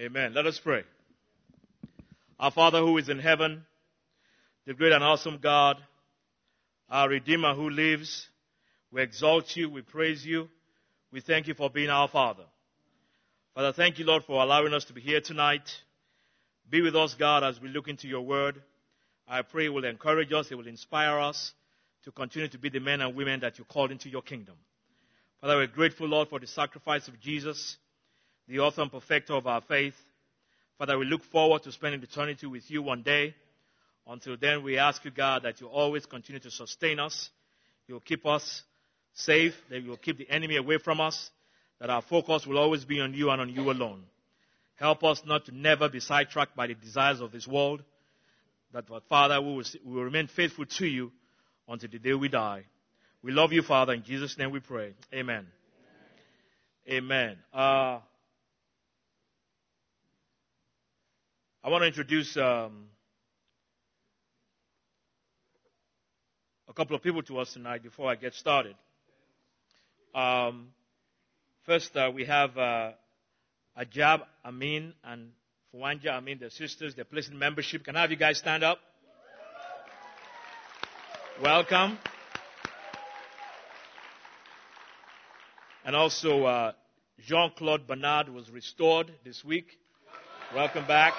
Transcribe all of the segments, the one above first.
Amen. Let us pray. Our Father who is in heaven, the great and awesome God, our Redeemer who lives, we exalt you, we praise you, we thank you for being our Father. Father, thank you, Lord, for allowing us to be here tonight. Be with us, God, as we look into your word. I pray it will encourage us, it will inspire us to continue to be the men and women that you called into your kingdom. Father, we're grateful, Lord, for the sacrifice of Jesus, the author and perfecter of our faith. Father, we look forward to spending eternity with you one day. Until then, we ask you, God, that you always continue to sustain us. You'll keep us safe, that you'll keep the enemy away from us, that our focus will always be on you and on you alone. Help us not to never be sidetracked by the desires of this world, that, Father, we will remain faithful to you until the day we die. We love you, Father. In Jesus' name we pray. Amen. Amen. I want to introduce a couple of people to us tonight before I get started. First, we have Ajab Amin and Fuanja Amin, the sisters. They're placing membership. Can I have you guys stand up? Welcome. And also, Jean-Claude Bernard was restored this week. Welcome back.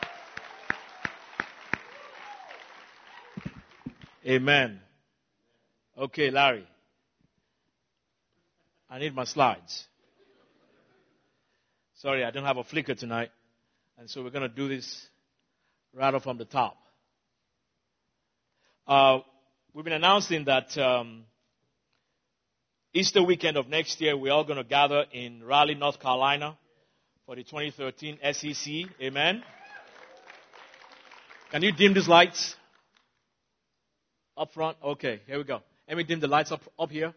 Amen. Okay, Larry. I need my slides. Sorry, I don't have a flicker tonight. And so we're going to do this right off from the top. We've been announcing that Easter weekend of next year, we're all going to gather in Raleigh, North Carolina for the 2013 SEC. Amen. Can you dim these lights? Up front? Okay, here we go. Let me dim the lights up here.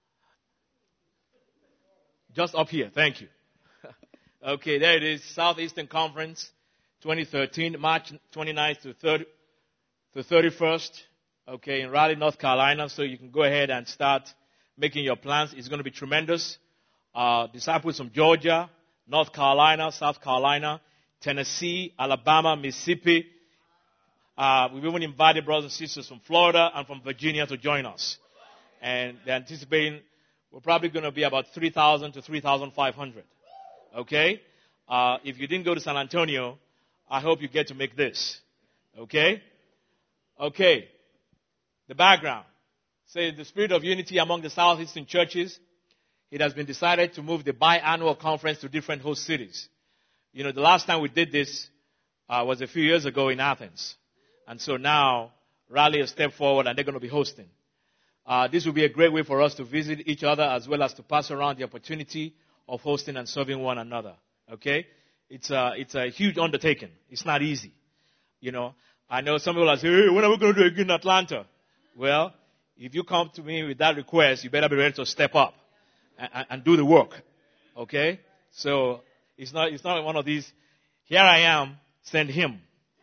Just up here. Thank you. Okay, there it is. Southeastern Conference 2013, March 29th to 31st. Okay, in Raleigh, North Carolina. So you can go ahead and start making your plans. It's going to be tremendous. Disciples from Georgia, North Carolina, South Carolina, Tennessee, Alabama, Mississippi. We've even invited brothers and sisters from Florida and from Virginia to join us. And they're anticipating we're probably going to be about 3,000 to 3,500. Okay? If you didn't go to San Antonio, I hope you get to make this. Okay? Okay. The background. Say the spirit of unity among the Southeastern churches. It has been decided to move the biannual conference to different host cities. You know, the last time we did this was a few years ago in Athens. And so now, Raleigh has stepped forward and they're going to be hosting. This will be a great way for us to visit each other as well as to pass around the opportunity of hosting and serving one another. Okay? It's a huge undertaking. It's not easy. You know, I know some people are saying, hey, when are we going to do it in Atlanta? Well, if you come to me with that request, you better be ready to step up and do the work. Okay? So, it's not one of these, here I am, send him.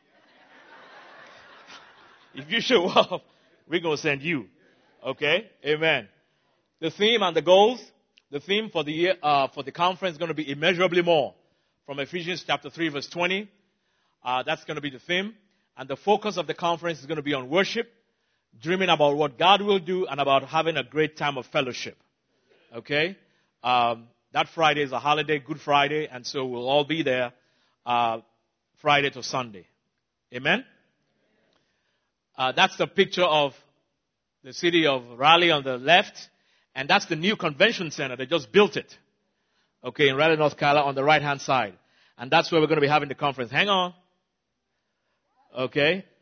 If you show up, we're going to send you. Okay? Amen. The theme and the goals. The theme for the year, for the conference is going to be immeasurably more. From Ephesians chapter 3 verse 20. That's going to be the theme. And the focus of the conference is going to be on worship, dreaming about what God will do, and about having a great time of fellowship. Okay? That Friday is a holiday, Good Friday, and so we'll all be there Friday to Sunday. Amen? That's the picture of the city of Raleigh on the left, and that's the new convention center. They just built it. Okay, in Raleigh, North Carolina on the right-hand side. And that's where we're going to be having the conference. Hang on. Okay.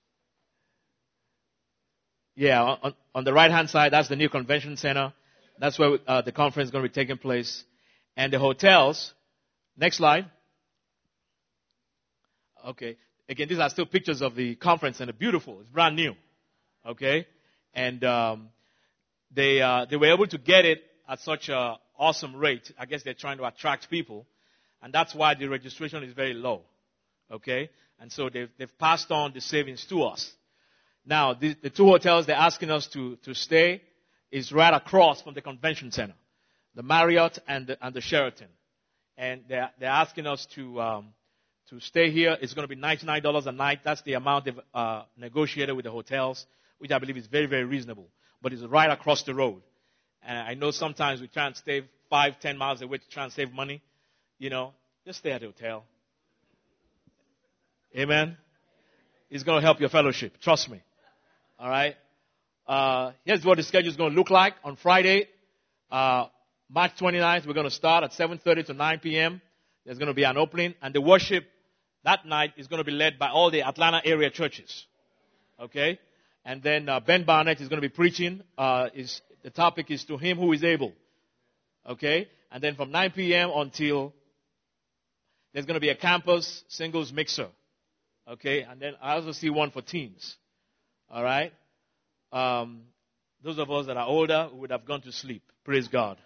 Yeah, on the right-hand side, that's the new convention center. That's where the conference is going to be taking place. And the hotels, next slide. Okay. Again, these are still pictures of the conference center. Beautiful. It's brand new. Okay. And they were able to get it at such an awesome rate. I guess they're trying to attract people. And that's why the registration is very low. Okay. And so they've passed on the savings to us. Now, the two hotels they're asking us to stay is right across from the convention center. The Marriott and the Sheraton. and they're asking us to stay here. It's going to be $99 a night. That's the amount they've negotiated with the hotels, which I believe is very, very reasonable. But it's right across the road. And I know sometimes we try and stay 5-10 miles away to try and save money. Just stay at the hotel. Amen. It's going to help your fellowship. Trust me. All right. Here's what the schedule is going to look like. On Friday, March 29th, we're going to start at 7:30 to 9 p.m. There's going to be an opening, and the worship that night is going to be led by all the Atlanta area churches. Okay? And then Ben Barnett is going to be preaching. The topic is To Him Who Is Able. Okay? And then from 9 p.m. until there's going to be a campus singles mixer. Okay? And then I also see one for teens. All right? Those of us that are older would have gone to sleep. Praise God.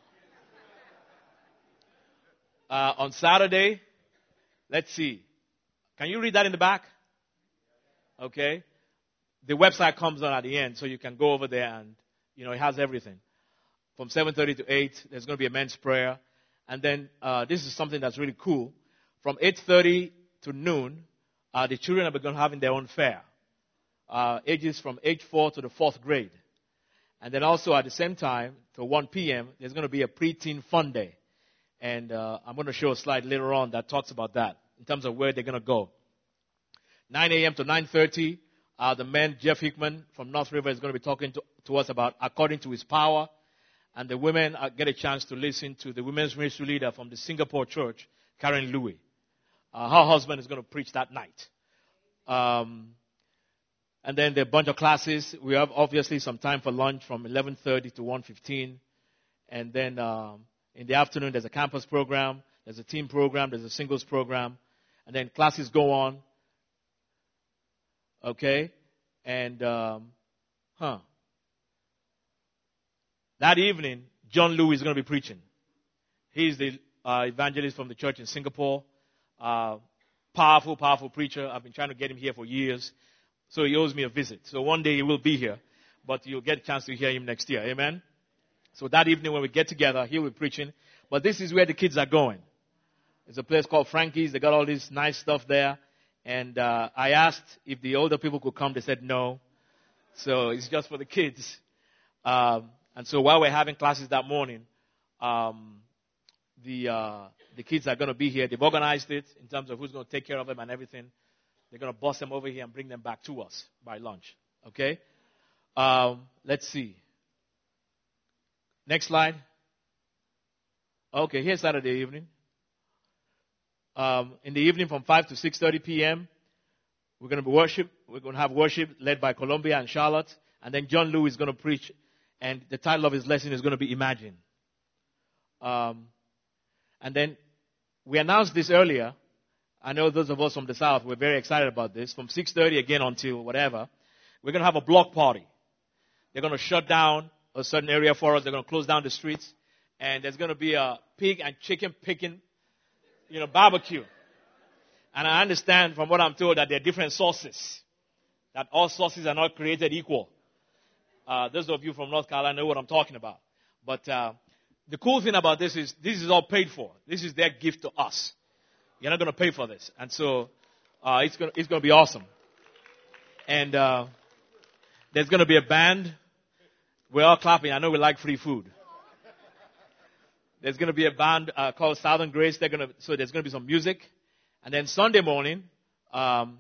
On Saturday, let's see. Can you read that in the back? Okay. The website comes on at the end, so you can go over there and, it has everything. From 7:30 to 8, there's going to be a men's prayer. And then this is something that's really cool. From 8:30 to noon, the children are going to have their own fair. Ages from age 4 to the 4th grade. And then also at the same time, till 1 p.m., there's going to be a preteen fun day. And I'm going to show a slide later on that talks about that in terms of where they're going to go. 9 a.m. to 9:30, the man, Jeff Hickman from North River, is going to be talking to us about According to His Power. And the women get a chance to listen to the women's ministry leader from the Singapore church, Karen Louis. Her husband is going to preach that night. And then there are a bunch of classes. We have obviously some time for lunch from 11:30 to 1:15. And then in the afternoon, there's a campus program, there's a team program, there's a singles program, and then classes go on. Okay? And, that evening, John Lewis is going to be preaching. He's the evangelist from the church in Singapore. Powerful, powerful preacher. I've been trying to get him here for years. So he owes me a visit. So one day he will be here, but you'll get a chance to hear him next year. Amen? So that evening when we get together, he'll be preaching. But this is where the kids are going. It's a place called Frankie's. They got all this nice stuff there. And I asked if the older people could come. They said no. So it's just for the kids. And so while we're having classes that morning, the kids are going to be here. They've organized it in terms of who's going to take care of them and everything. They're going to bus them over here and bring them back to us by lunch. Okay? Let's see. Next slide. Okay, here's Saturday evening. In the evening from 5 to 6:30 p.m., we're going to be worship. We're going to have worship led by Columbia and Charlotte. And then John Lewis is going to preach. And the title of his lesson is going to be Imagine. And then we announced this earlier. I know those of us from the South, we're very excited about this. From 6:30 again until whatever, we're going to have a block party. They're going to shut down a certain area for us. They're going to close down the streets. And there's going to be a pig and chicken picking, barbecue. And I understand from what I'm told that there are different sauces. That all sauces are not created equal. Those of you from North Carolina know what I'm talking about. But the cool thing about this is all paid for. This is their gift to us. You're not going to pay for this. And so it's going to be awesome. And there's going to be a band. We're all clapping. I know we like free food. There's going to be a band called Southern Grace. So there's going to be some music. And then Sunday morning, 8:30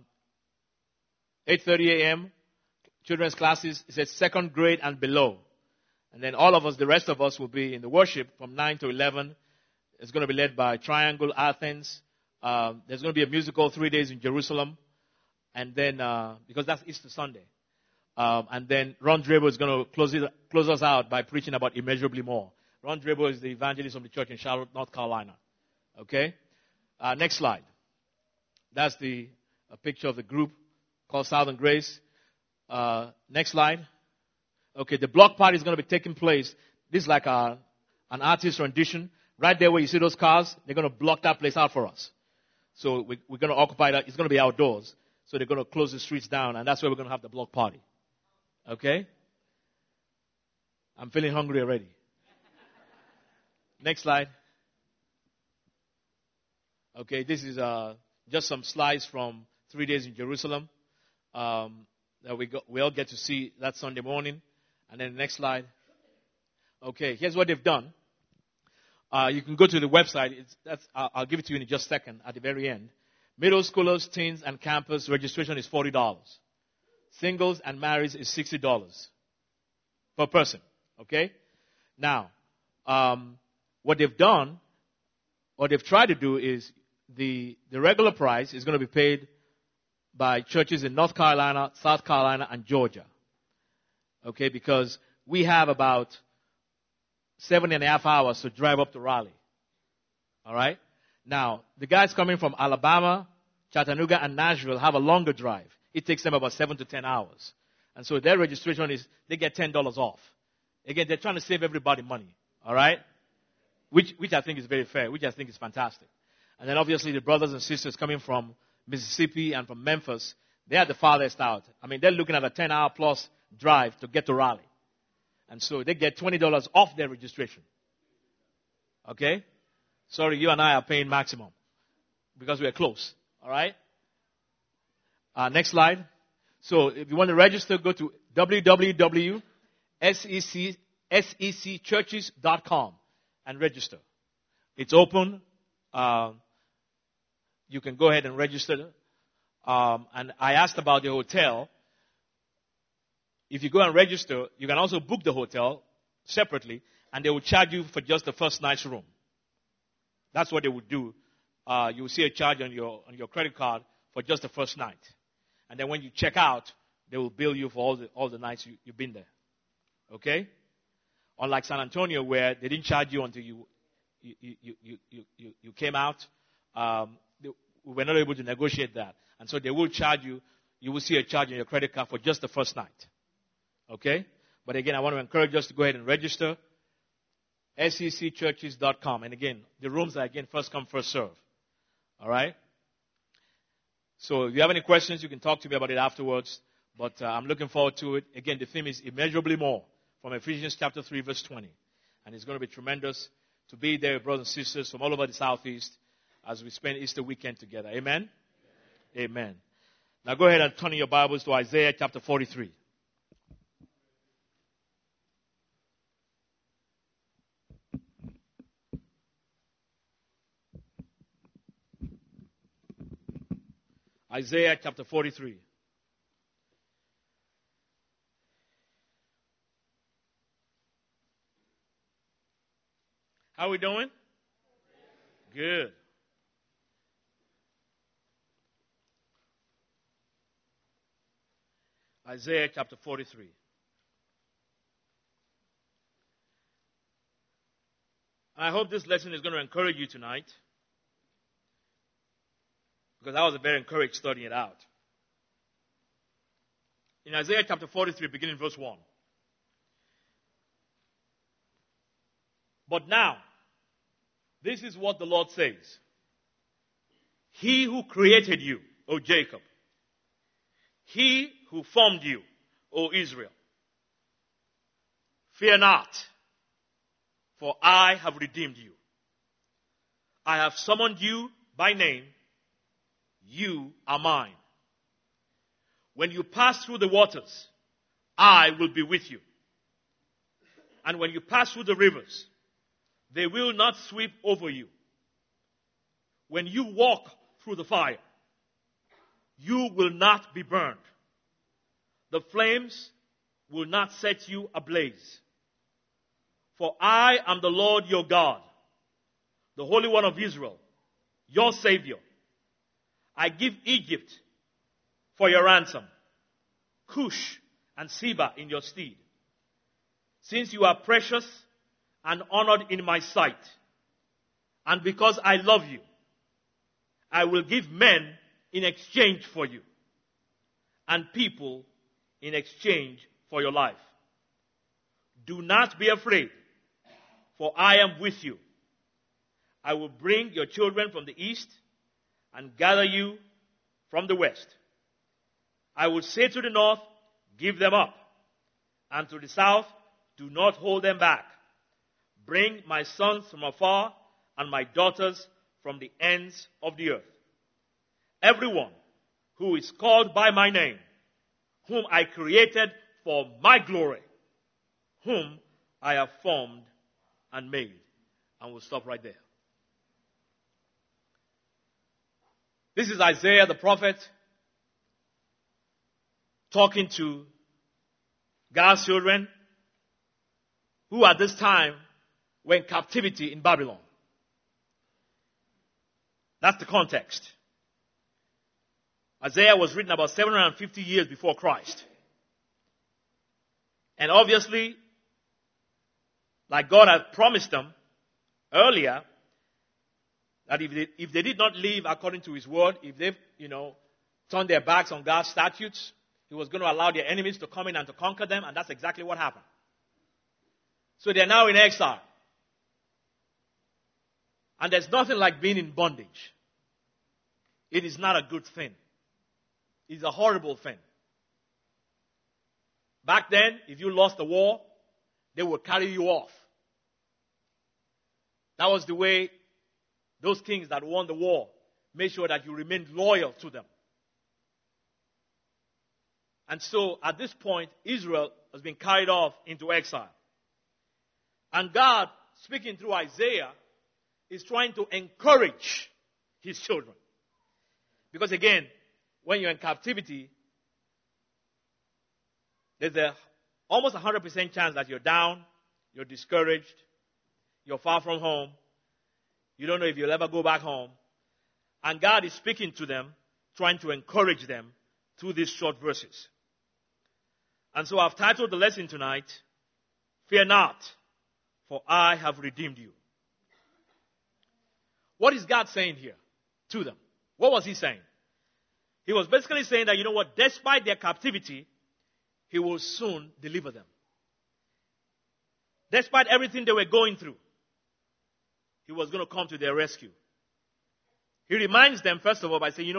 a.m., children's classes. It says second grade and below. And then all of us, the rest of us, will be in the worship from 9 to 11. It's going to be led by Triangle Athens. There's going to be a musical 3 days in Jerusalem. And then, because that's Easter Sunday. And then Ron Drabo is going to close us out by preaching about immeasurably more. Ron Drabo is the evangelist of the church in Charlotte, North Carolina. Okay? Next slide. That's a picture of the group called Southern Grace. Next slide. Okay, the block party is going to be taking place. This is like an artist rendition. Right there where you see those cars, they're going to block that place out for us. So we're going to occupy that. It's going to be outdoors. So they're going to close the streets down, and that's where we're going to have the block party. Okay? I'm feeling hungry already. Next slide. Okay, this is just some slides from 3 days in Jerusalem that we all get to see that Sunday morning. And then the next slide. Okay, here's what they've done. You can go to the website. I'll give it to you in just a second at the very end. Middle schoolers, teens, and campus registration is $40. Singles and marrieds is $60 per person. Okay? Now, what they've done, what they've tried to do is the regular price is going to be paid by churches in North Carolina, South Carolina, and Georgia. Okay? Because we have about 7.5 hours to drive up to Raleigh. All right? Now, the guys coming from Alabama, Chattanooga, and Nashville have a longer drive. It takes them about 7 to 10 hours. And so their registration is, they get $10 off. Again, they're trying to save everybody money. All right? Which I think is very fair, which I think is fantastic. And then obviously the brothers and sisters coming from Mississippi and from Memphis, they are the farthest out. I mean, they're looking at a 10-hour plus drive to get to Raleigh. And so they get $20 off their registration. Okay? Sorry, you and I are paying maximum because we're close. All right? Next slide. So if you want to register, go to www.secchurches.com and register. It's open. You can go ahead and register. And I asked about the hotel. If you go and register, you can also book the hotel separately, and they will charge you for just the first night's room. That's what they would do. You will see a charge on your credit card for just the first night. And then when you check out, they will bill you for all the nights you've been there. Okay? Unlike San Antonio, where they didn't charge you until you came out, we were not able to negotiate that. And so they will charge you. You will see a charge on your credit card for just the first night. Okay? But again, I want to encourage us to go ahead and register. secchurches.com. And again, the rooms are again first come, first serve. All right? So if you have any questions, you can talk to me about it afterwards. But I'm looking forward to it. Again, the theme is immeasurably more from Ephesians chapter 3, verse 20. And it's going to be tremendous to be there with brothers and sisters from all over the Southeast as we spend Easter weekend together. Amen? Amen. Now go ahead and turn in your Bibles to Isaiah chapter 43. Isaiah chapter 43. How are we doing? Good. Isaiah chapter 43. I hope this lesson is going to encourage you tonight, because I was very encouraged studying it out. In Isaiah chapter 43, beginning verse 1. But now, this is what the Lord says. He who created you, O Jacob. He who formed you, O Israel. Fear not, for I have redeemed you. I have summoned you by name. You are mine. When you pass through the waters, I will be with you. And when you pass through the rivers, they will not sweep over you. When you walk through the fire, you will not be burned. The flames will not set you ablaze. For I am the Lord your God, the Holy One of Israel, your Savior. I give Egypt for your ransom, Cush and Seba in your stead. Since you are precious and honored in my sight, and because I love you, I will give men in exchange for you, and people in exchange for your life. Do not be afraid, for I am with you. I will bring your children from the east and gather you from the west. I will say to the north, give them up, and to the south, do not hold them back. Bring my sons from afar and my daughters from the ends of the earth. Everyone who is called by my name, whom I created for my glory, whom I have formed and made. And we'll stop right there. This is Isaiah the prophet talking to God's children who at this time were in captivity in Babylon. That's the context. Isaiah was written about 750 years before Christ. And obviously, like God had promised them earlier, that if they did not live according to His word, if they, turned their backs on God's statutes, He was going to allow their enemies to come in and to conquer them, and that's exactly what happened. So they're now in exile. And there's nothing like being in bondage. It is not a good thing. It's a horrible thing. Back then, if you lost the war, they would carry you off. That was the way those kings that won the war made sure that you remained loyal to them. And so, at this point, Israel has been carried off into exile. And God, speaking through Isaiah, is trying to encourage His children. Because again, when you're in captivity, there's almost 100% chance that you're down, you're discouraged, you're far from home, you don't know if you'll ever go back home. And God is speaking to them, trying to encourage them through these short verses. And so I've titled the lesson tonight, Fear Not, for I have redeemed you. What is God saying here to them? What was He saying? He was basically saying that, despite their captivity, He will soon deliver them. Despite everything they were going through, He was going to come to their rescue. He reminds them, first of all, by saying,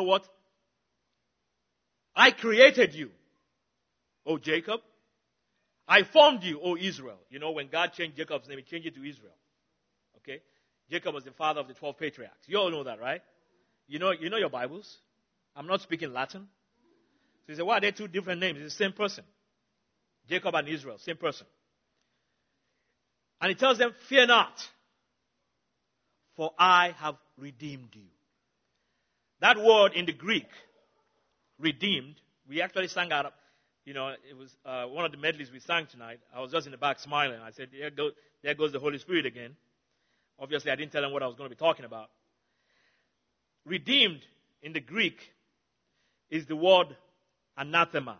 I created you, O Jacob. I formed you, O Israel. When God changed Jacob's name, He changed it to Israel. Okay? Jacob was the father of the 12 patriarchs. You all know that, right? You know your Bibles. I'm not speaking Latin. So you say, why are they two different names? It's the same person. Jacob and Israel, same person. And He tells them, fear not, for I have redeemed you. That word in the Greek, redeemed, we actually sang out, it was one of the medleys we sang tonight. I was just in the back smiling. I said, there goes the Holy Spirit again. Obviously, I didn't tell them what I was going to be talking about. Redeemed in the Greek is the word anathema.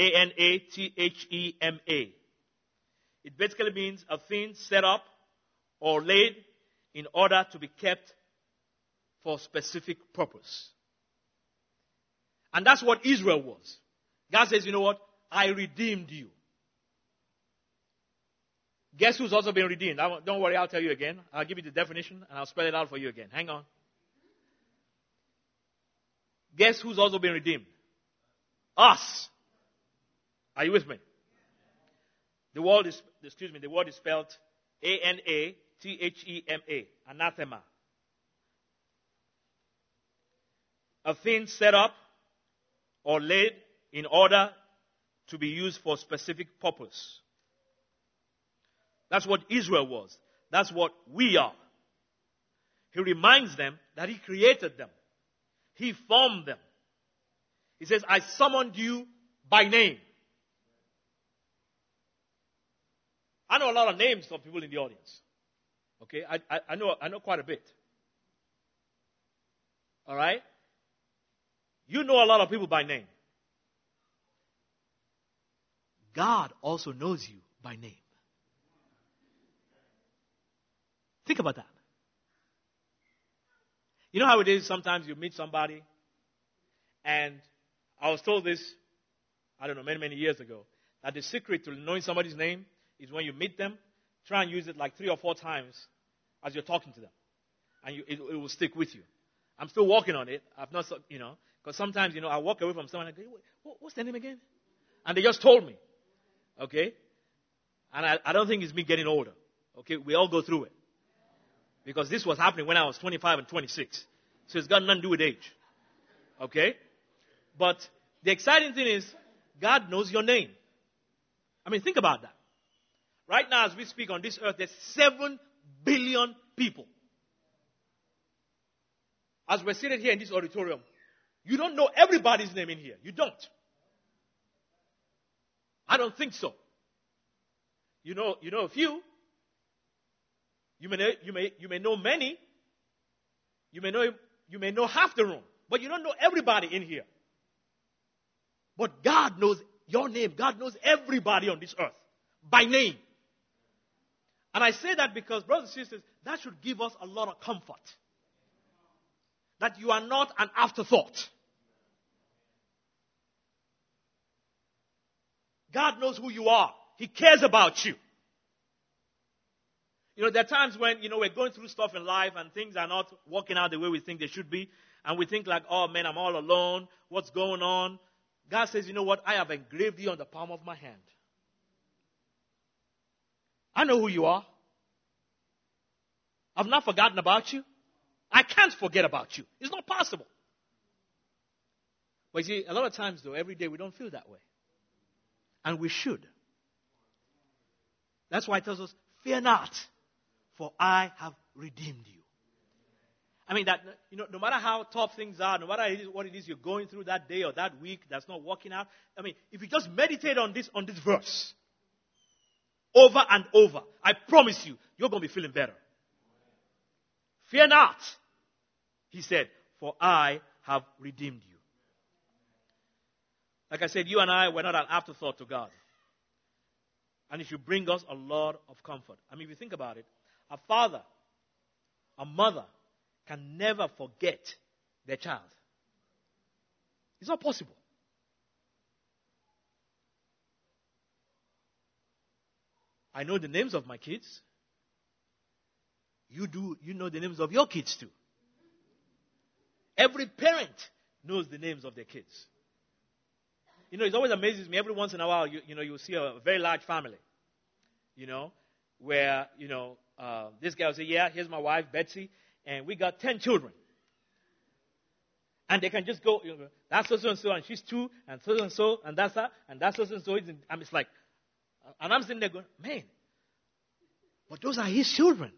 Anathema. It basically means a thing set up or laid in order to be kept for a specific purpose. And that's what Israel was. God says, I redeemed you. Guess who's also been redeemed? Don't worry, I'll tell you again. I'll give you the definition and I'll spell it out for you again. Hang on. Guess who's also been redeemed? Us. Are you with me? The word is spelled Anathema. Anathema. A thing set up or laid in order to be used for a specific purpose. That's what Israel was. That's what we are. He reminds them that He created them. He formed them. He says, I summoned you by name. I know a lot of names of people in the audience. Okay? I know quite a bit. All right? You know a lot of people by name. God also knows you by name. Think about that. You know how it is sometimes you meet somebody, and I was told this, many, many years ago, that the secret to knowing somebody's name is when you meet them, try and use it like 3 or 4 times as you're talking to them. And it will stick with you. I'm still working on it. I've not, because sometimes, I walk away from someone and I go, what's their name again? And they just told me. Okay? And I don't think it's me getting older. Okay? We all go through it. Because this was happening when I was 25 and 26. So it's got nothing to do with age. Okay? But the exciting thing is, God knows your name. I mean, think about that. Right now, as we speak on this earth, there's 7 billion people. As we're sitting here in this auditorium, you don't know everybody's name in here. You don't. I don't think so. You know a few. You may know many. You may know half the room, but you don't know everybody in here. But God knows your name. God knows everybody on this earth by name. And I say that because, brothers and sisters, that should give us a lot of comfort. That you are not an afterthought. God knows who you are. He cares about you. There are times when, we're going through stuff in life and things are not working out the way we think they should be. And we think like, oh man, I'm all alone. What's going on? God says, you know what? I have engraved you on the palm of my hand. I know who you are. I've not forgotten about you. I can't forget about you. It's not possible. But you see, a lot of times though, every day we don't feel that way. And we should. That's why it tells us, fear not, for I have redeemed you. I mean that, no matter how tough things are, no matter what it is you're going through that day or that week that's not working out, I mean, if you just meditate on this verse over and over, I promise you, you're going to be feeling better. Fear not, he said, for I have redeemed you. Like I said, you and I, we're not an afterthought to God. And it should bring us a lot of comfort. I mean, if you think about it, a father, a mother can never forget their child. It's not possible. I know the names of my kids. You know the names of your kids too. Every parent knows the names of their kids. It always amazes me. Every once in a while, you'll see a very large family, where, this guy will say, yeah, here's my wife, Betsy, and we got 10 children. And they can just go, that's so-and-so, and she's 2, and so-and-so, and that's that, and that's so-and-so. And it's like, and I'm sitting there going, man, but those are his children.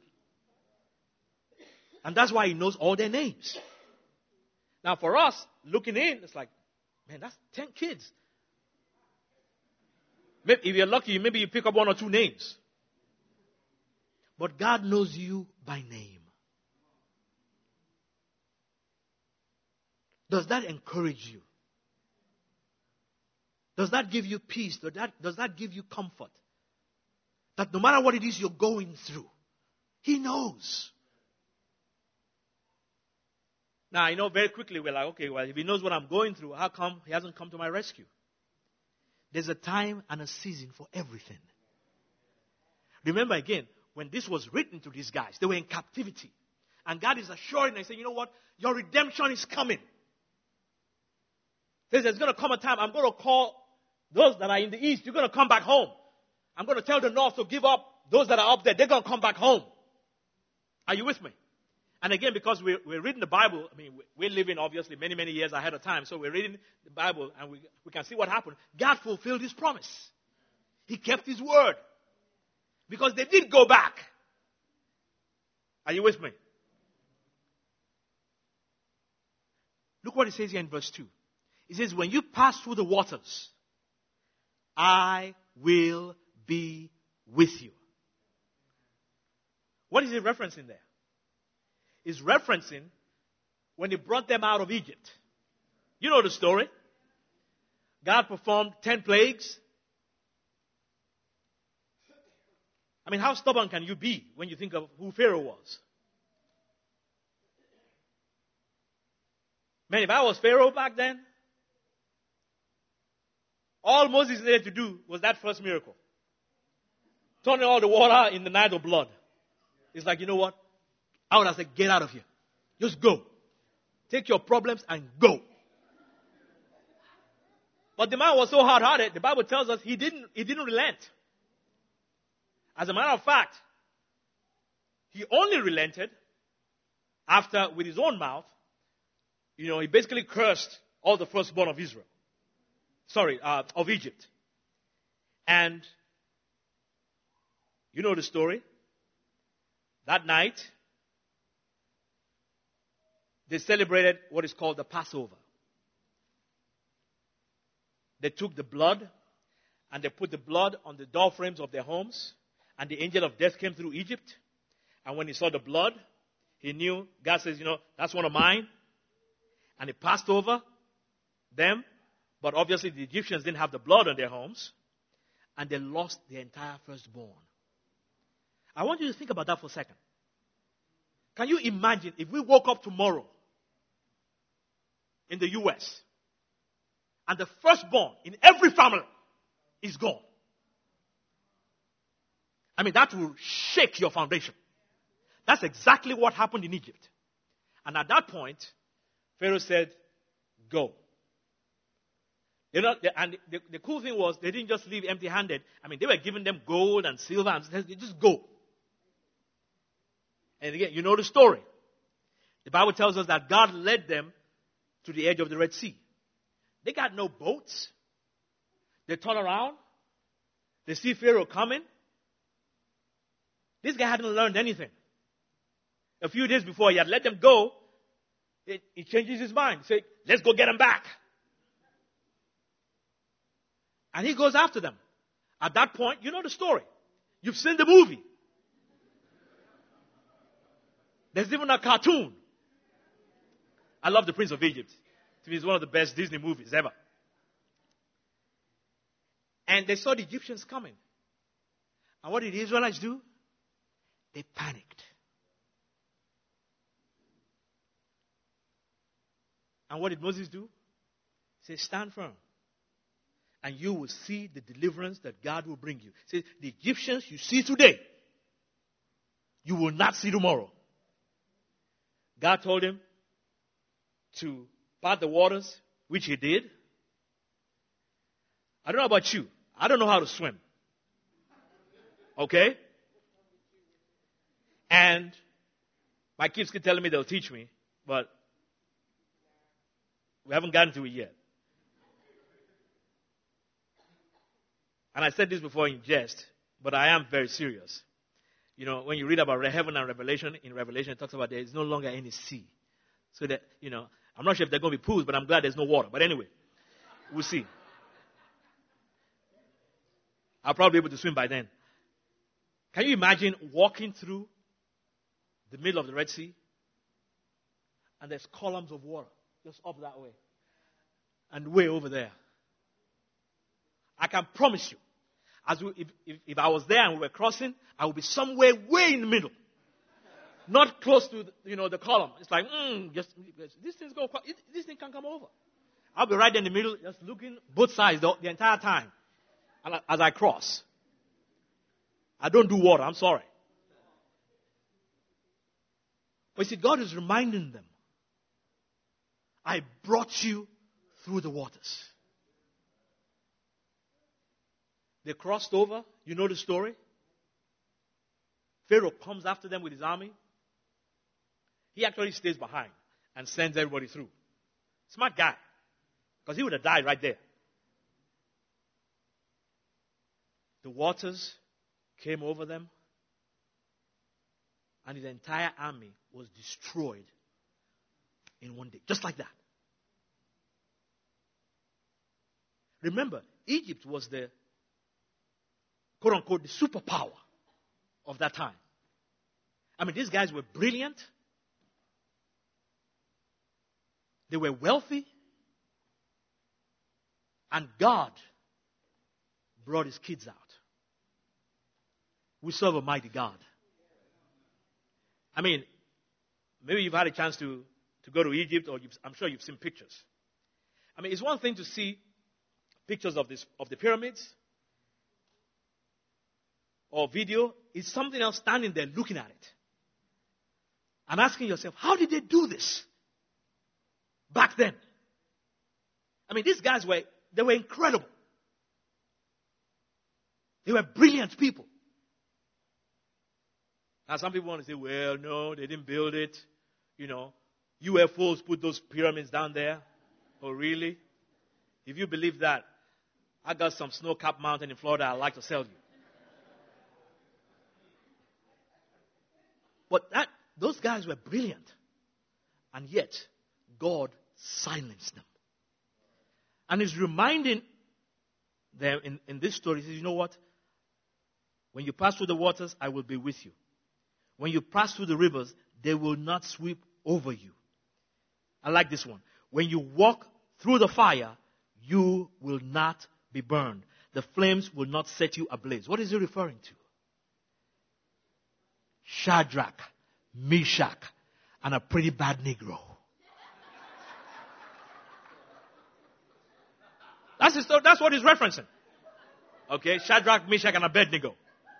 And that's why he knows all their names. Now, for us, looking in, it's like, man, that's 10 kids. Maybe if you're lucky, maybe you pick up 1 or 2 names. But God knows you by name. Does that encourage you? Does that give you peace? Does that give you comfort? That no matter what it is you're going through, He knows. Now, I know very quickly we're like, okay, well, if He knows what I'm going through, how come He hasn't come to my rescue? There's a time and a season for everything. Remember again, when this was written to these guys, they were in captivity. And God is assuring them, saying, you know what? Your redemption is coming. He says, there's going to come a time, I'm going to call those that are in the east, you're going to come back home. I'm going to tell the north to give up those that are up there, they're going to come back home. Are you with me? And again, because we're reading the Bible, I mean, we're living obviously many, many years ahead of time, so we're reading the Bible and we can see what happened. God fulfilled His promise. He kept His word. Because they did go back. Are you with me? Look what it says here in verse 2. It says, when you pass through the waters, I will be with you. What is it referencing there? It's referencing when He brought them out of Egypt. You know the story. God performed 10 plagues. I mean, how stubborn can you be when you think of who Pharaoh was? Man, if I was Pharaoh back then, all Moses needed to do was that first miracle. Turning all the water in the Nile to blood. It's like, you know what? I would have said, get out of here. Just go. Take your problems and go. But the man was so hard-hearted, the Bible tells us he didn't relent. As a matter of fact, he only relented after, with his own mouth, he basically cursed all the firstborn of Israel. Of Egypt. And you know the story. That night, they celebrated what is called the Passover. They took the blood and they put the blood on the door frames of their homes. And the angel of death came through Egypt. And when he saw the blood, he knew, God says, that's one of mine. And he passed over them. But obviously the Egyptians didn't have the blood on their homes. And they lost their entire firstborn. I want you to think about that for a second. Can you imagine if we woke up tomorrow in the U.S. and the firstborn in every family is gone? I mean, that will shake your foundation. That's exactly what happened in Egypt. And at that point, Pharaoh said, go. And the cool thing was, they didn't just leave empty-handed. I mean, they were giving them gold and silver, and they just go. And again, you know the story. The Bible tells us that God led them to the edge of the Red Sea. They got no boats. They turn around. They see Pharaoh coming. This guy hadn't learned anything. A few days before he had let them go, he changes his mind. He said, let's go get him back. And he goes after them. At that point, you know the story. You've seen the movie. There's even a cartoon. I love The Prince of Egypt. To me, it's one of the best Disney movies ever. And they saw the Egyptians coming. And what did the Israelites do? They panicked. And what did Moses do? He said, stand firm. And you will see the deliverance that God will bring you. He says, the Egyptians you see today, you will not see tomorrow. God told him to part the waters, which he did. I don't know about you. I don't know how to swim. Okay? And my kids keep telling me they'll teach me, but we haven't gotten to it yet. And I said this before in jest, but I am very serious. When you read about heaven and Revelation, in Revelation it talks about there is no longer any sea. So that, I'm not sure if they're going to be pools, but I'm glad there's no water. But anyway, we'll see. I'll probably be able to swim by then. Can you imagine walking through the middle of the Red Sea? And there's columns of water just up that way. And way over there. I can promise you, if I was there and we were crossing, I would be somewhere way in the middle. Not close to the column. It's like, this thing can come over. I'll be right there in the middle, just looking both sides the entire time as I cross. I don't do water, I'm sorry. But you see, God is reminding them, I brought you through the waters. They crossed over. You know the story. Pharaoh comes after them with his army. He actually stays behind and sends everybody through. Smart guy. Because he would have died right there. The waters came over them. And his entire army was destroyed in one day. Just like that. Remember, Egypt was the quote-unquote, the superpower of that time. I mean, these guys were brilliant. They were wealthy. And God brought his kids out. We serve a mighty God. I mean, maybe you've had a chance to go to Egypt, or I'm sure you've seen pictures. I mean, it's one thing to see pictures of the pyramids, or video. It's something else standing there looking at it and asking yourself, how did they do this back then? I mean, these guys were incredible. They were brilliant people. Now, some people want to say, well, no, they didn't build it. UFOs put those pyramids down there. Oh, really? If you believe that, I got some snow-capped mountain in Florida I'd like to sell you. But those guys were brilliant. And yet, God silenced them. And he's reminding them in this story, he says, you know what? When you pass through the waters, I will be with you. When you pass through the rivers, they will not sweep over you. I like this one. When you walk through the fire, you will not be burned. The flames will not set you ablaze. What is he referring to? Shadrach, Meshach, and a pretty bad Negro. That's what he's referencing. Okay, Shadrach, Meshach, and Abednego.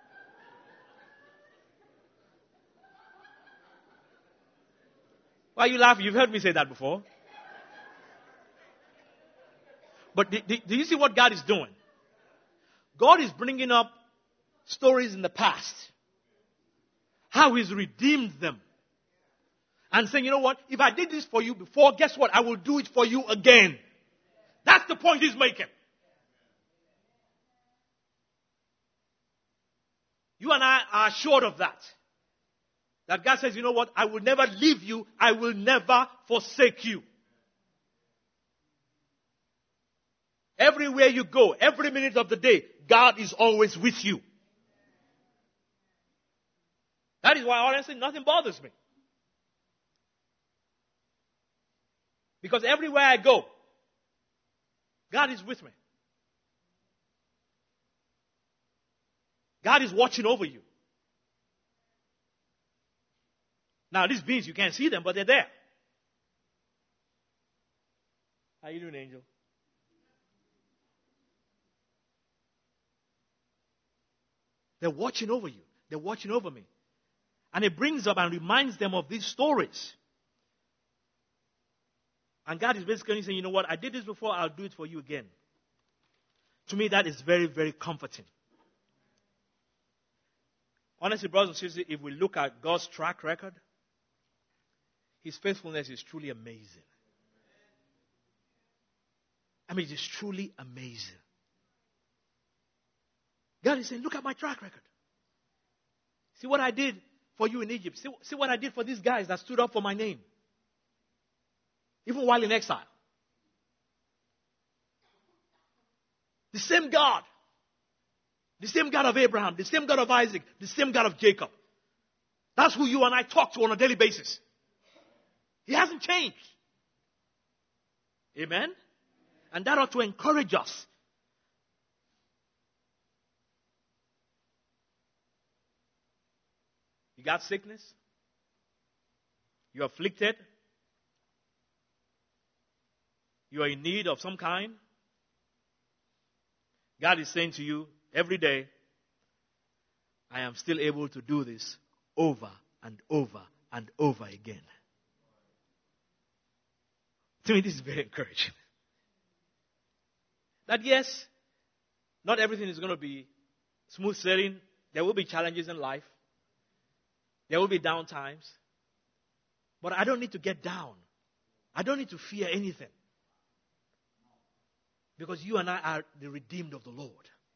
Why are you laughing? You've heard me say that before. But do you see what God is doing? God is bringing up stories in the past. How he's redeemed them. And saying, you know what? If I did this for you before, guess what? I will do it for you again. That's the point he's making. You and I are assured of that. That God says, you know what? I will never leave you. I will never forsake you. Everywhere you go, every minute of the day, God is always with you. That is why, honestly, nothing bothers me. Because everywhere I go, God is with me. God is watching over you. Now, these beings, you can't see them, but they're there. How you doing, Angel? They're watching over you. They're watching over me. And it brings up and reminds them of these stories. And God is basically saying, you know what, I did this before, I'll do it for you again. To me, that is very, very comforting. Honestly, brothers and sisters, if we look at God's track record, His faithfulness is truly amazing. I mean, it is truly amazing. God is saying, look at my track record. See what I did for you in Egypt. See what I did for these guys that stood up for my name. Even while in exile. The same God. The same God of Abraham. The same God of Isaac. The same God of Jacob. That's who you and I talk to on a daily basis. He hasn't changed. Amen? And that ought to encourage us. You got sickness? You're afflicted? You are in need of some kind? God is saying to you every day, I am still able to do this over and over and over again. To me, this is very encouraging. That yes, not everything is going to be smooth sailing. There will be challenges in life. There will be down times. But I don't need to get down. I don't need to fear anything. Because you and I are the redeemed of the Lord.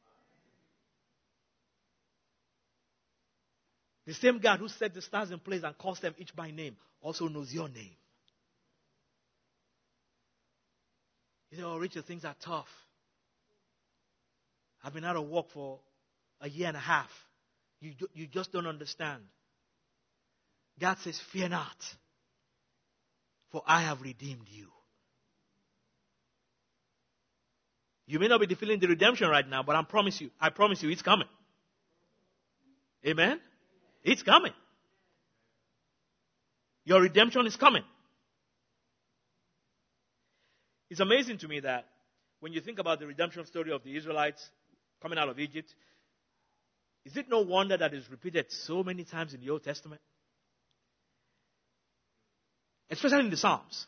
The same God who set the stars in place and calls them each by name also knows your name. You say, oh, Richard, things are tough. I've been out of work for a year and a half. You just don't understand. God says, fear not, for I have redeemed you. You may not be feeling the redemption right now, but I promise you, it's coming. Amen? It's coming. Your redemption is coming. It's amazing to me that when you think about the redemption story of the Israelites coming out of Egypt, is it no wonder that it's repeated so many times in the Old Testament? Especially in the Psalms.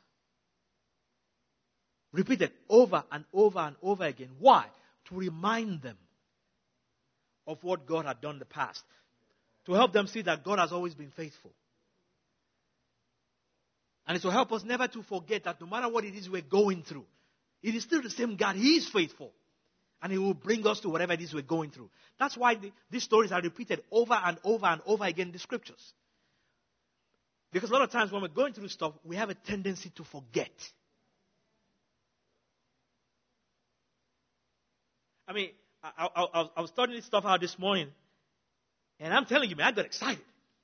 Repeated over and over and over again. Why? To remind them of what God had done in the past. To help them see that God has always been faithful. And it will help us never to forget that no matter what it is we're going through, it is still the same God. He is faithful. And He will bring us to whatever it is we're going through. That's why these stories are repeated over and over and over again in the scriptures. Because a lot of times when we're going through stuff, we have a tendency to forget. I mean, I was studying this stuff out this morning, and I'm telling you, man, I got excited.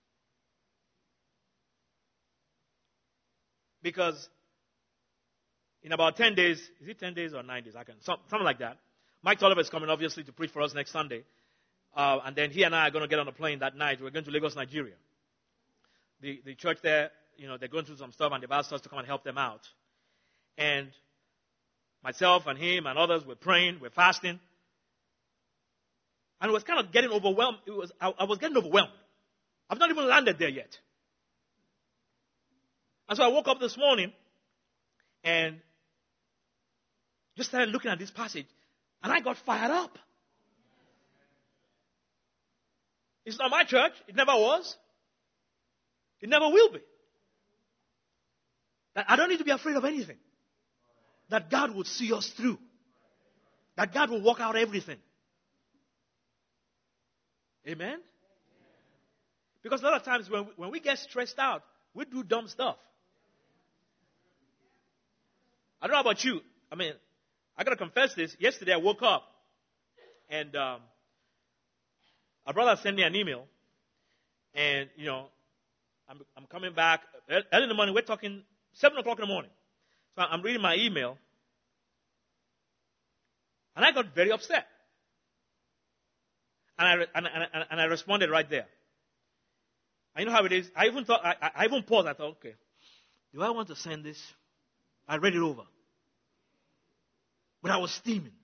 Because in about 10 days, is it 10 days or 9 days? Something like that. Mike Tolliver is coming, obviously, to preach for us next Sunday. And then he and I are going to get on a plane that night. We're going to Lagos, Nigeria. The church there, they're going through some stuff, and they've asked us to come and help them out. And myself and him and others were praying, we're fasting. And it was kind of getting overwhelmed. I was getting overwhelmed. I've not even landed there yet. And so I woke up this morning and just started looking at this passage, and I got fired up. It's not my church. It never was. It never will be. That I don't need to be afraid of anything. That God will see us through. That God will work out everything. Amen? Because a lot of times when we get stressed out, we do dumb stuff. I don't know about you. I mean, I got to confess this. Yesterday I woke up and a brother sent me an email. And, I'm coming back early in the morning. We're talking 7 o'clock in the morning. So I'm reading my email. And I got very upset. And I responded right there. And you know how it is? I even paused. I thought, okay, do I want to send this? I read it over. But I was steaming.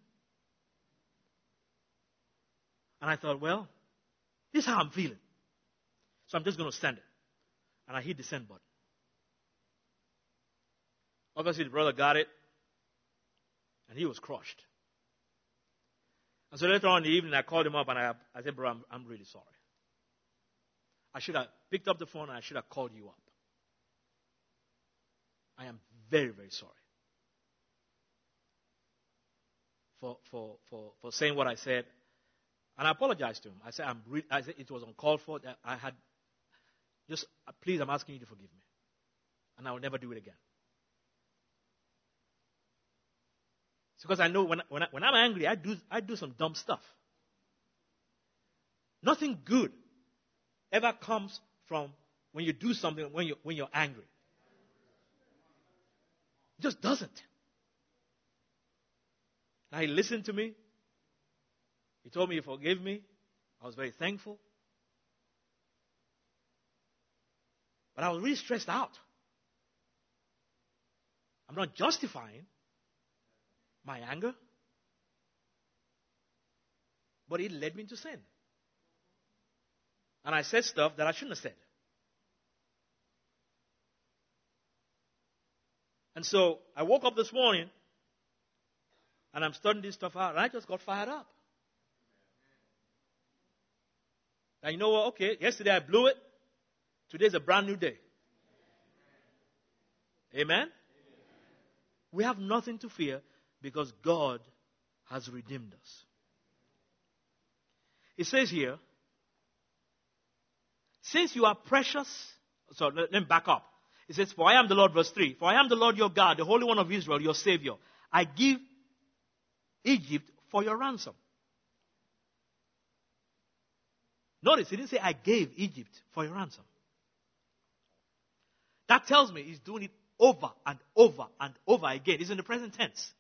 And I thought, well, this is how I'm feeling. So I'm just going to send it. And I hit the send button. Obviously, the brother got it. And he was crushed. And so later on in the evening, I called him up and I said, bro, I'm really sorry. I should have picked up the phone and I should have called you up. I am very, very sorry for saying what I said. And I apologized to him. I said, I said it was uncalled for. That I had just, please, I'm asking you to forgive me. And I will never do it again. It's because I know when I'm angry, I do some dumb stuff. Nothing good ever comes from when you do something when you're angry. It just doesn't. Now he listened to me. He told me he forgave me. I was very thankful. But I was really stressed out. I'm not justifying my anger, but it led me to sin. And I said stuff that I shouldn't have said. And so I woke up this morning and I'm studying this stuff out and I just got fired up. And you know what? Okay, yesterday I blew it. Today's a brand new day. Amen? We have nothing to fear because God has redeemed us. It says here, since you are precious, so let me back up. It says, for I am the Lord, verse 3, for I am the Lord your God, the Holy One of Israel, your Savior. I give Egypt for your ransom. Notice, he didn't say, I gave Egypt for your ransom. That tells me he's doing it over and over and over again. It's in the present tense.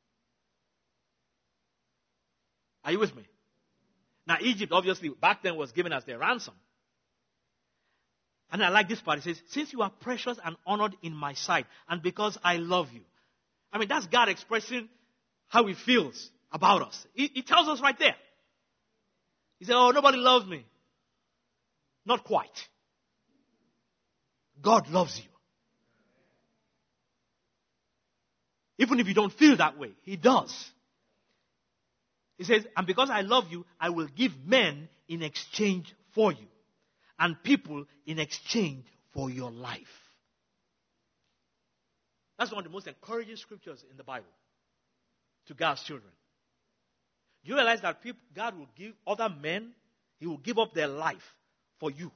Are you with me? Now, Egypt, obviously, back then was given as their ransom. And I like this part. It says, since you are precious and honored in my sight, and because I love you. I mean, that's God expressing how he feels about us. He tells us right there. He said, oh, nobody loves me. Not quite. God loves you. Even if you don't feel that way, he does. He says, and because I love you, I will give men in exchange for you, and people in exchange for your life. That's one of the most encouraging scriptures in the Bible to God's children. Do you realize that God will give other men, He will give up their life for you?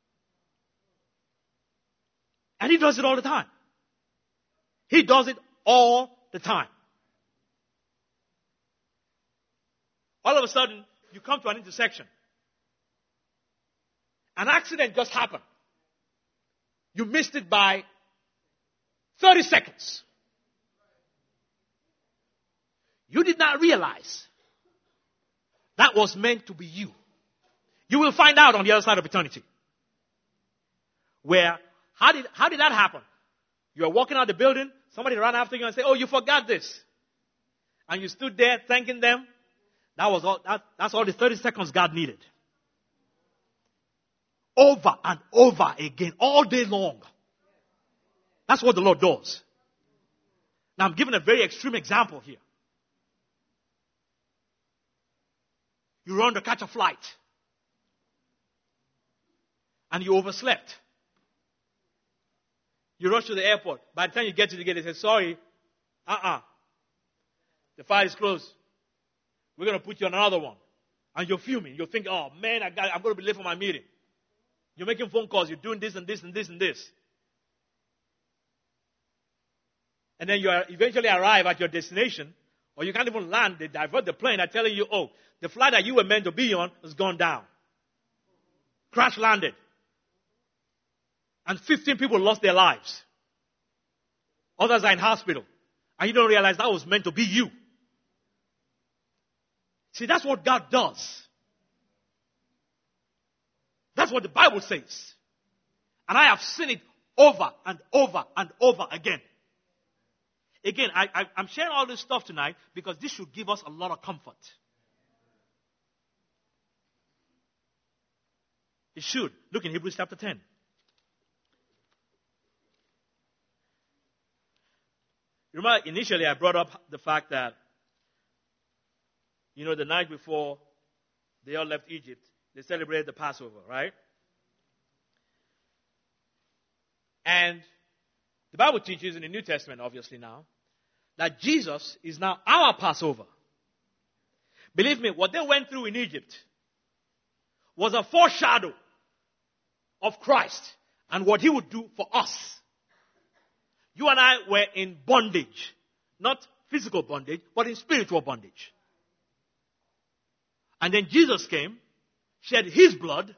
And He does it all the time. He does it all the time. All of a sudden, you come to an intersection. An accident just happened. You missed it by 30 seconds. You did not realize that was meant to be you. You will find out on the other side of eternity. Where, how did that happen? You are walking out the building, somebody ran after you and said, oh, you forgot this. And you stood there thanking them. That's all the 30 seconds God needed. Over and over again, all day long. That's what the Lord does. Now I'm giving a very extreme example here. You run to catch a flight. And you overslept. You rush to the airport. By the time you get to the gate, they say, sorry, the flight is closed. We're going to put you on another one. And you're fuming. You're thinking, oh man, I'm going to be late for my meeting. You're making phone calls. You're doing this and this and this and this. And then you eventually arrive at your destination, or you can't even land. They divert the plane. They're telling you, oh, the flight that you were meant to be on has gone down. Crash landed. And 15 people lost their lives. Others are in hospital. And you don't realize that was meant to be you. See, that's what God does. That's what the Bible says. And I have seen it over and over and over again. Again, I'm sharing all this stuff tonight because this should give us a lot of comfort. It should. Look in Hebrews chapter 10. Remember, initially I brought up the fact that, the night before they all left Egypt, they celebrated the Passover, right? And the Bible teaches in the New Testament, obviously now, that Jesus is now our Passover. Believe me, what they went through in Egypt was a foreshadow of Christ and what He would do for us. You and I were in bondage. Not physical bondage, but in spiritual bondage. And then Jesus came, shed His blood,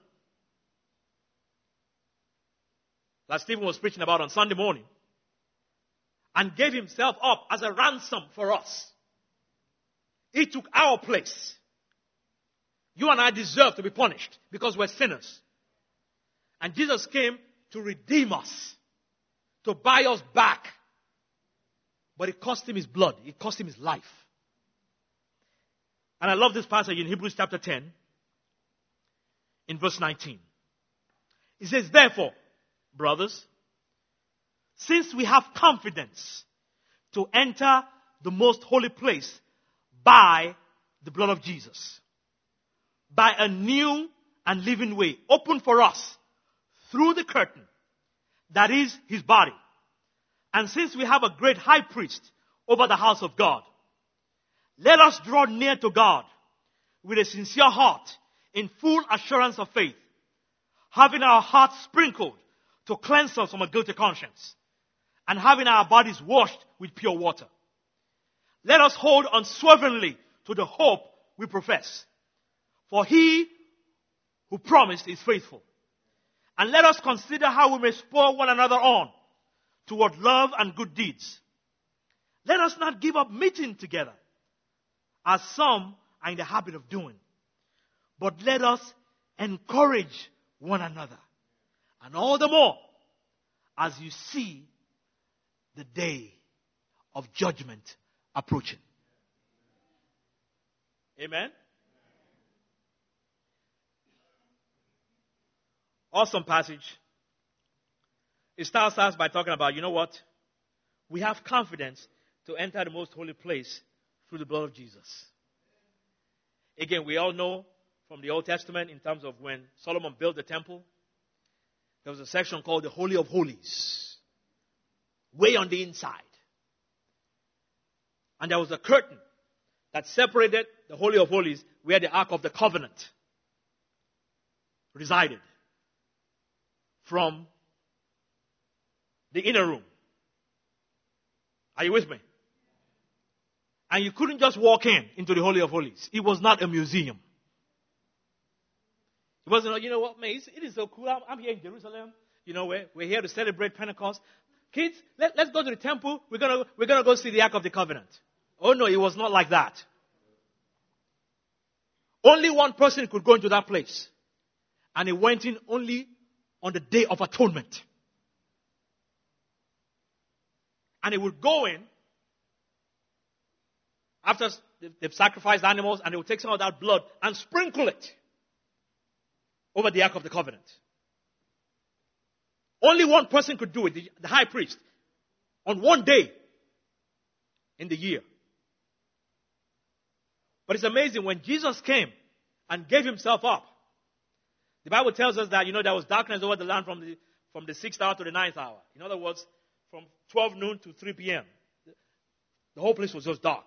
like Stephen was preaching about on Sunday morning, and gave Himself up as a ransom for us. He took our place. You and I deserve to be punished because we're sinners. And Jesus came to redeem us, to buy us back. But it cost Him His blood. It cost Him His life. And I love this passage in Hebrews chapter 10, in verse 19. It says, therefore, brothers, since we have confidence to enter the most holy place by the blood of Jesus, by a new and living way opened for us through the curtain that is His body. And since we have a great high priest over the house of God, let us draw near to God with a sincere heart in full assurance of faith, having our hearts sprinkled to cleanse us from a guilty conscience, and having our bodies washed with pure water. Let us hold unswervingly to the hope we profess, for He who promised is faithful. And let us consider how we may spur one another on toward love and good deeds. Let us not give up meeting together, as some are in the habit of doing, but let us encourage one another, and all the more as you see the day of judgment approaching. Amen? Awesome passage. It starts us by talking about, you know what? We have confidence to enter the most holy place through the blood of Jesus. Again, we all know from the Old Testament in terms of when Solomon built the temple, there was a section called the Holy of Holies, way on the inside. And there was a curtain that separated the Holy of Holies where the Ark of the Covenant resided from the inner room. Are you with me? And you couldn't just walk into the Holy of Holies. It was not a museum. It wasn't, you know what, man, it is so cool. I'm here in Jerusalem. You know, we're here to celebrate Pentecost. Kids, let's go to the temple. We're gonna go see the Ark of the Covenant. Oh no, it was not like that. Only one person could go into that place. And he went in only on the Day of Atonement. And he would go in after they've sacrificed animals, and they would take some of that blood and sprinkle it over the Ark of the Covenant. Only one person could do it, the high priest, on one day in the year. But it's amazing, when Jesus came and gave himself up, the Bible tells us that, there was darkness over the land from the 6th hour to the 9th hour. In other words, from 12 noon to 3 p.m. The whole place was just dark.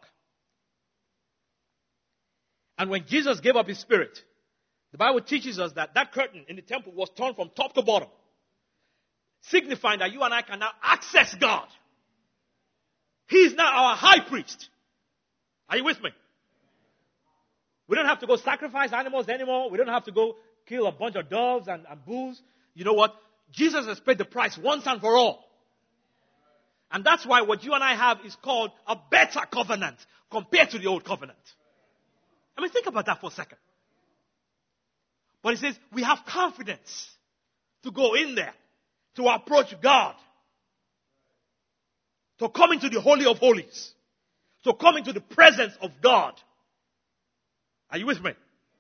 And when Jesus gave up his spirit, the Bible teaches us that curtain in the temple was torn from top to bottom, signifying that you and I can now access God. He is now our high priest. Are you with me? We don't have to go sacrifice animals anymore. We don't have to go kill a bunch of doves and bulls. You know what? Jesus has paid the price once and for all. And that's why what you and I have is called a better covenant compared to the old covenant. I mean, think about that for a second. But it says we have confidence to go in there, to approach God, to come into the Holy of Holies, to come into the presence of God. Are you with me?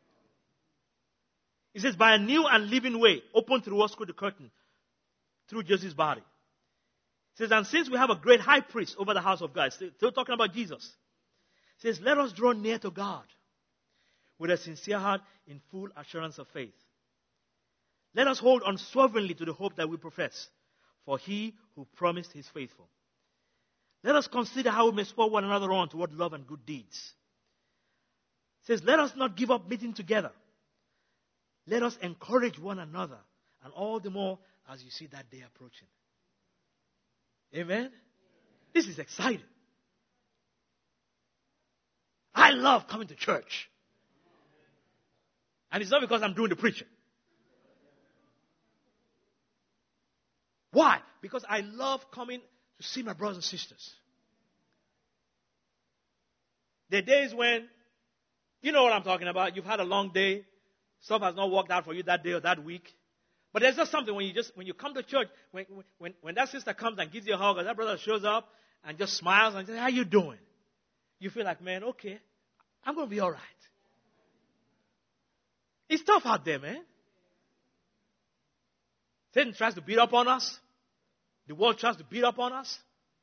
It says, by a new and living way, opened through us through the curtain, through Jesus' body. It says, and since we have a great high priest over the house of God, still talking about Jesus. It says, let us draw near to God with a sincere heart in full assurance of faith. Let us hold unswervingly to the hope that we profess, for he who promised is faithful. Let us consider how we may spur one another on toward love and good deeds. It says, let us not give up meeting together. Let us encourage one another, and all the more as you see that day approaching. Amen? This is exciting. I love coming to church. And it's not because I'm doing the preaching. Why? Because I love coming to see my brothers and sisters. There are days when, you know what I'm talking about, you've had a long day, stuff has not worked out for you that day or that week. But there's just something when you come to church, when that sister comes and gives you a hug, or that brother shows up and just smiles and says, how you doing? You feel like, man, okay, I'm going to be all right. It's tough out there, man. Satan tries to beat up on us. The world tries to beat up on us.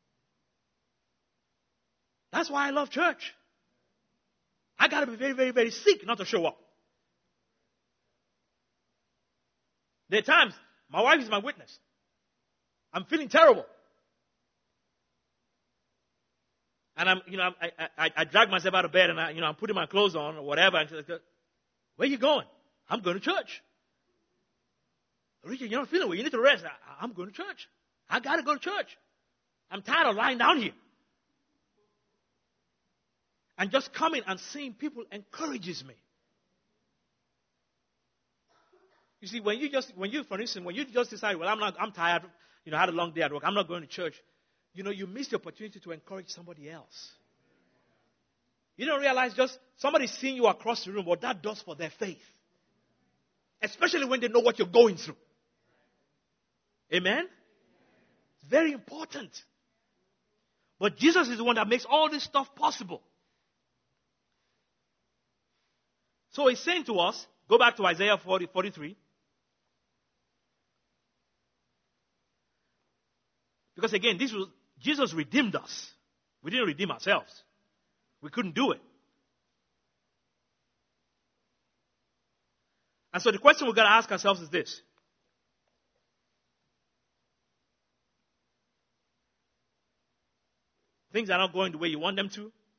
That's why I love church. I got to be very, very, very sick not to show up. There are times, my wife is my witness. I'm feeling terrible. And I drag myself out of bed and I'm putting my clothes on or whatever. And she's like, where are you going? I'm going to church. Richard, you're not feeling well. You need to rest. I'm going to church. I got to go to church. I'm tired of lying down here. And just coming and seeing people encourages me. You see, when you just decide, well, I'm tired, I had a long day at work, I'm not going to church, you miss the opportunity to encourage somebody else. You don't realize just somebody seeing you across the room, what that does for their faith. Especially when they know what you're going through. Amen? It's very important. But Jesus is the one that makes all this stuff possible. So he's saying to us, go back to Isaiah 43. Because again, Jesus redeemed us. We didn't redeem ourselves. We couldn't do it. And so the question we've got to ask ourselves is this. Things are not going the way you want them to.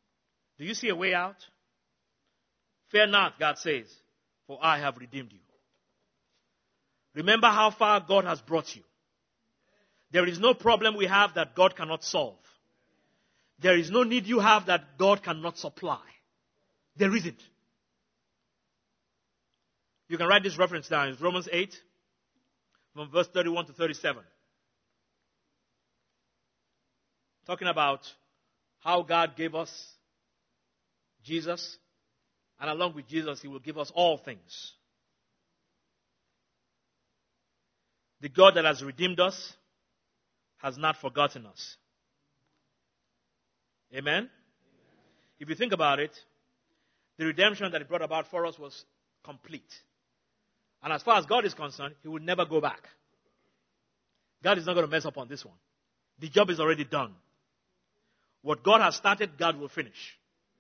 Do you see a way out? Fear not, God says, for I have redeemed you. Remember how far God has brought you. There is no problem we have that God cannot solve. There is no need you have that God cannot supply. There isn't. You can write this reference down. It's Romans 8, from verse 31 to 37. Talking about how God gave us Jesus, and along with Jesus, He will give us all things. The God that has redeemed us has not forgotten us. Amen? If you think about it, the redemption that He brought about for us was complete. And as far as God is concerned, He will never go back. God is not going to mess up on this one. The job is already done. What God has started, God will finish.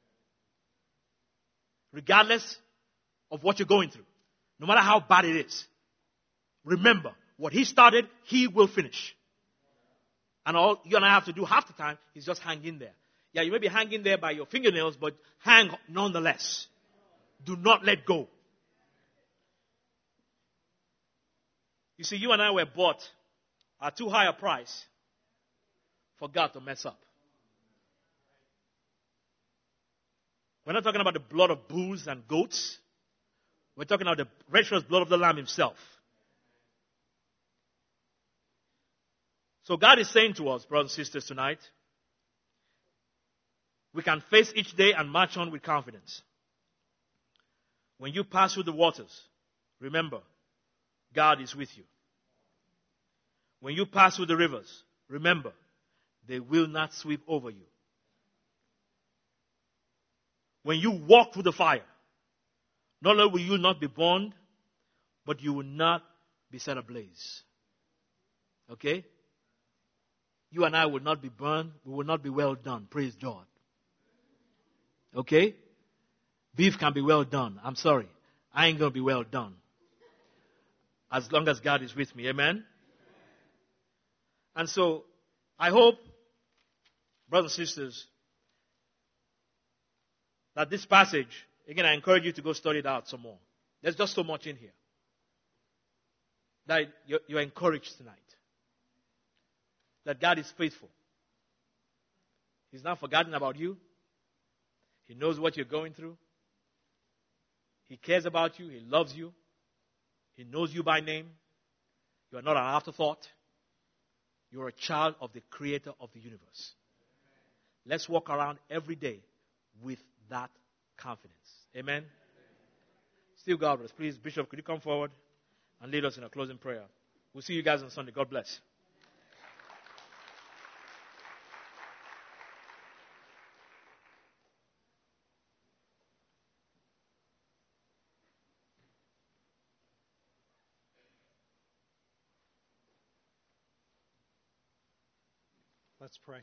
Regardless of what you're going through. No matter how bad it is. Remember, what He started, He will finish. And all you and I have to do half the time is just hang in there. Yeah, you may be hanging there by your fingernails, but hang nonetheless. Do not let go. You see, you and I were bought at too high a price for God to mess up. We're not talking about the blood of bulls and goats. We're talking about the precious blood of the Lamb Himself. So God is saying to us, brothers and sisters, tonight, we can face each day and march on with confidence. When you pass through the waters, remember, God is with you. When you pass through the rivers, remember, they will not sweep over you. When you walk through the fire, not only will you not be burned, but you will not be set ablaze. Okay? You and I will not be burned. We will not be well done. Praise God. Okay? Beef can be well done. I'm sorry. I ain't going to be well done. As long as God is with me. Amen? And so, I hope, brothers and sisters, that this passage, again, I encourage you to go study it out some more. There's just so much in here that you're encouraged tonight. That God is faithful. He's not forgotten about you. He knows what you're going through. He cares about you. He loves you. He knows you by name. You are not an afterthought. You are a child of the Creator of the universe. Let's walk around every day with that confidence. Amen? Still God bless. Please, Bishop, could you come forward and lead us in a closing prayer? We'll see you guys on Sunday. God bless. Let's pray.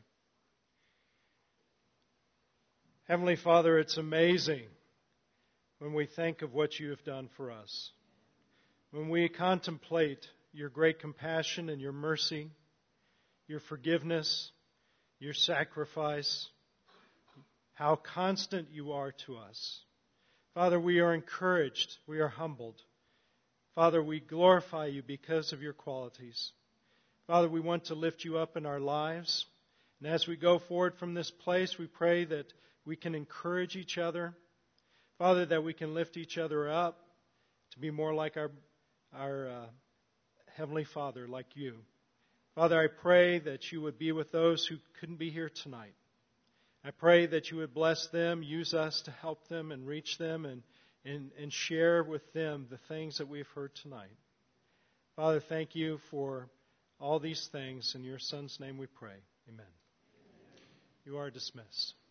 Heavenly Father, it's amazing when we think of what you have done for us. When we contemplate your great compassion and your mercy, your forgiveness, your sacrifice, how constant you are to us. Father, we are encouraged. We are humbled. Father, we glorify you because of your qualities. Father, we want to lift you up in our lives. And as we go forward from this place, we pray that we can encourage each other. Father, that we can lift each other up to be more like our Heavenly Father, like you. Father, I pray that you would be with those who couldn't be here tonight. I pray that you would bless them, use us to help them and reach them and share with them the things that we've heard tonight. Father, thank you for all these things. In your Son's name we pray. Amen. You are dismissed.